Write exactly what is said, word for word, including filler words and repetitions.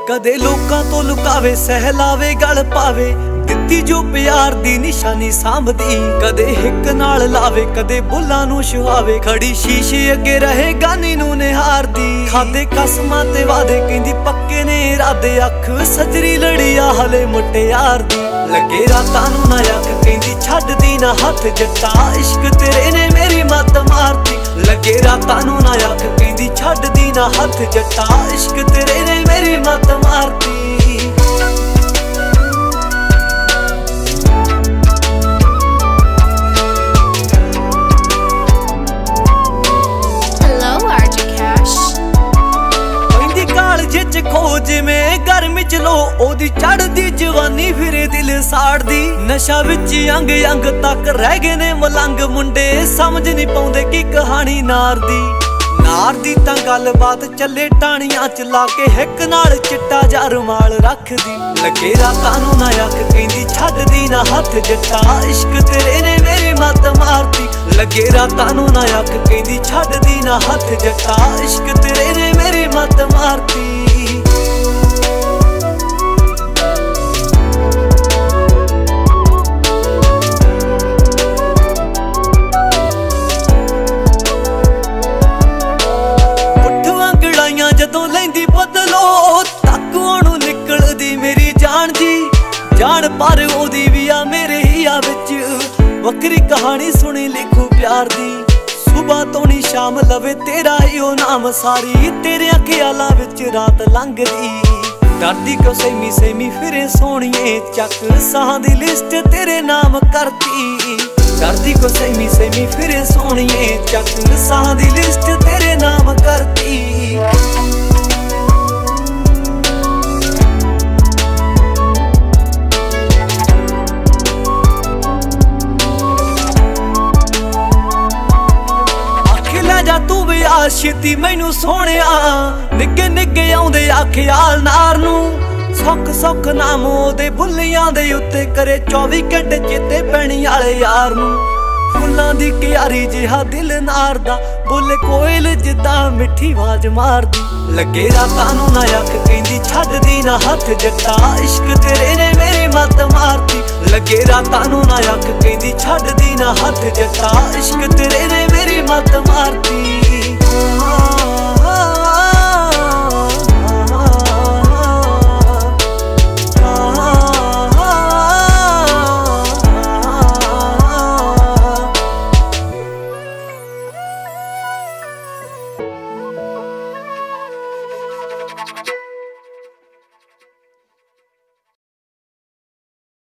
कदे लोकां तो लुकावे सहलावे गल पावे, दित्ती जो प्यार दी निशानी सांभदी। कदे हिक नाल लावे कदे बुल्लां नूं छुहावे, खड़ी शीशे अगे रहे गानी नूं निहारदी। खादे कसमां ते वादे कहंदी पक्के ने इरादे, अख सजरी लड़ी आ हले मुटियार दी। लगे रातां नूं ना अख कहंदी छड्डदी ना हथ जट्टा, इश्क तेरे ने मेरी मत मारती। लगे रातां नूं ना अख कहंदी छड्डदी ना हथ जट्टा, इश्क तेरे ने मेरी मत मारती। खो जिवें गर्मी च लो ओदी चढ़दी जवानी, फिरे दिल साड़दी। नशा विच अंग अंग तक रह गए ने मलंग, मुंडे समझ नहीं पाउंदे की कहानी नार दी। नार दी तां गल बात चले टाणियां च लाके, हिक नाल चिट्टा जा रुमाल रखदी। लगे रातां नूं ना अख कहंदी छड्डदी ना हथ जट्टा, इश्क तेरे ने मेरी मत मारती। लगे रातां नूं ना अख कहंदी छड्डदी ना हथ जट्टा, इश्क तेरे ने मेरी मत मारती। जदों लैंदी बदलो तक्कों नूं निकलदी मेरी जान जी, जान पर ओदी भी आ मेरे हिया विच, वक्री कहानी सुनी लिखू प्यार दी। सुबह तो नी शाम लवे तेरा ही ओ नाम, सारी तेरे ख्यालां विच रात लंघदी। डरदी क्यों सेमी सेमी फिरे सोहणिए, चक साहां दी लिस्ट तेरे नाम करती। डरदी क्यों सेमी सेमी फिरे सोहणिए, चक साहां दी लिस्ट तेरे नाम करती। तू भी आ छेती मैनू सोहणिया, निगे निगे आउंदे आ ख्याल नार नूं। सुख सुख नाम ओदे बुल्लियां दे उत्ते, करे चौबी घंटे चेते पैणी आले यार नूं। फुल्लां दी क्यारी जिहा दिल नार दा, बोले कोयल जिद्दां मिठी आवाज मारदी। लगे रातां नूं ना अख कहंदी छड्डदी ना हथ जट्टा, इश्क तेरे ने मेरी मत मारती। लगे रातां नूं ना अख कहंदी छड्डदी ना हथ जट्टा, इश्क तेरे ने मेरी मत मारती।